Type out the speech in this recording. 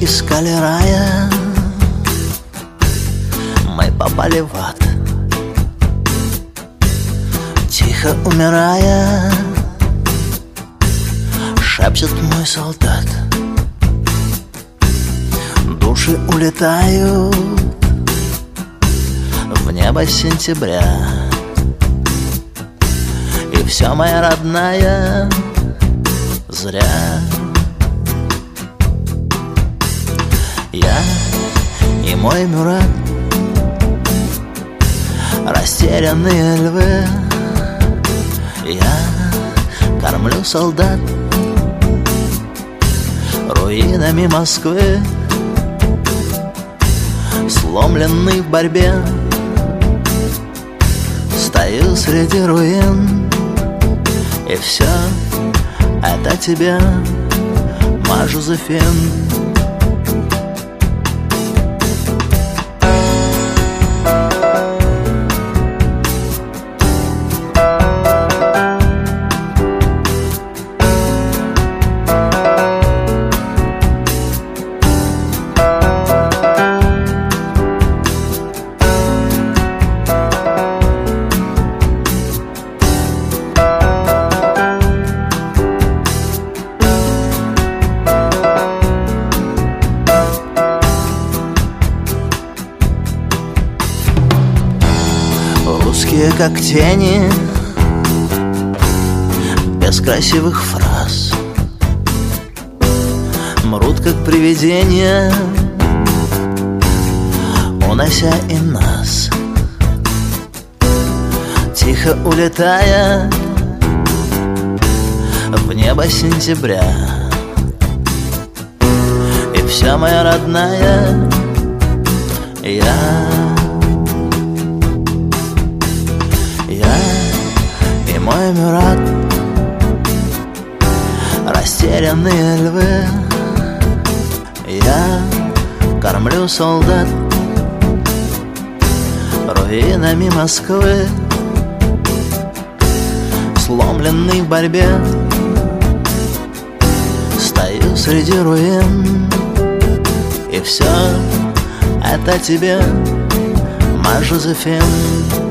искали рая, мы попали в ад. Тихо умирая, шепчет мой солдат. Души улетают в небо сентября, и все, моя родная, зря. Я и мой Мюрат, растерянные львы. Я кормлю солдат руинами Москвы, сломленный в борьбе. Стою среди руин, и все это тебе, ма Жозефин. Русские как тени, без красивых фраз, мрут как привидения, унося и нас. Тихо улетая в небо сентября, и вся моя родная, я и мой Мюрат, растерянные львы. Я кормлю солдат руинами Москвы, сломленный в борьбе. Стою среди руин, и все это тебе, ма Жозефин.